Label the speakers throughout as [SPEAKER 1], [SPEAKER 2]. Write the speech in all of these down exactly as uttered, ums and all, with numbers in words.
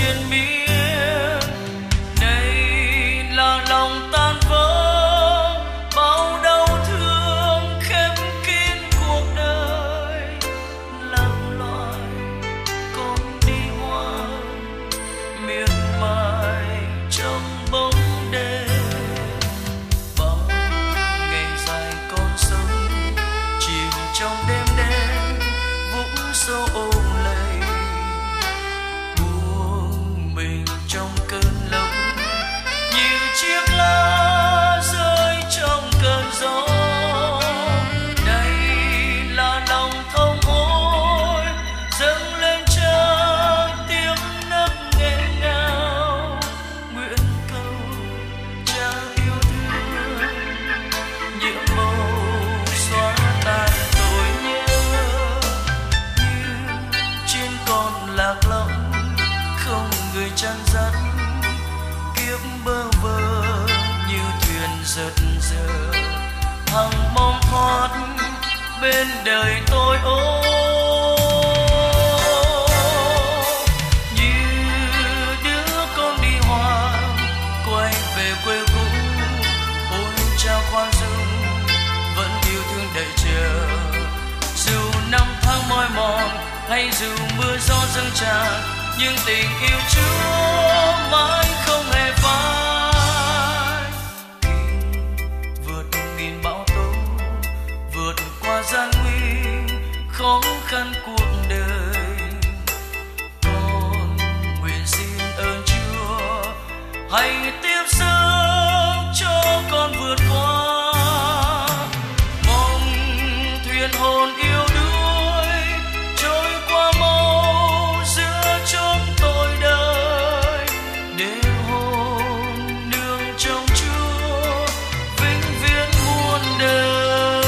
[SPEAKER 1] triền miên. Đây là lòng tan vỡ, bao đau thương khép kín cuộc đời. Lạc loài con đi hoang, miệt mài trong bóng đêm. Bao ngày dài con sống chìm trong đêm đen, vũng sâu ôm lầy, buông mình trong cơn lốc như chiếc lá rơi trong cơn gió. Đây là lòng thông hối dâng lên cha tiếng nấc nghẹn ngào, nguyện cầu cha yêu thương những màu xóa tan tội nhớ. Như trên con lạc lõng không người chăn dắt, kiếp bơ vơ như thuyền giật giờ, hằng mong thoát bên đời tôi ô. Như đứa con đi hoang quay về quê cũ, ôi cha khoan dung vẫn yêu thương đợi chờ. Dù năm tháng mỏi mòn hay dù mưa gió dâng tràn, nhưng tình yêu Chúa mãi không hề phai. Vượt nghìn bão tố, vượt qua gian nguy khó khăn cuộc đời, con nguyện xin ơn Chúa hãy tiếp sức cho con vượt qua. Mong thuyền hồn yêu đuối trôi qua mau giữa chốn tôi đời, để hồn nương trong Chúa vĩnh viễn muôn đời.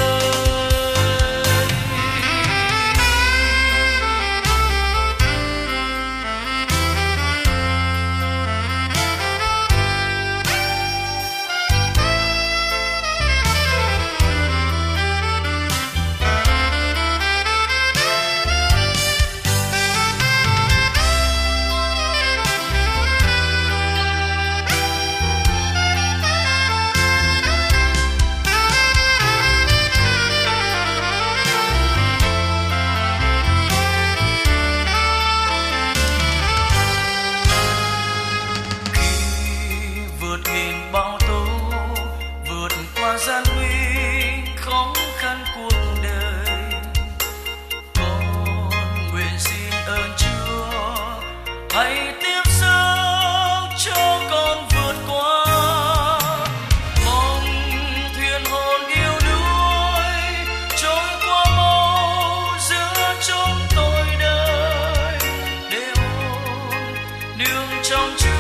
[SPEAKER 1] Gian nguy khó khăn cuộc đời, con nguyện xin ơn Chúa hãy tiếp sức cho con vượt qua. Mong thuyền hồn yêu đuối trôi qua mau giữa chốn tôi đời, để hồn nương trong Chúa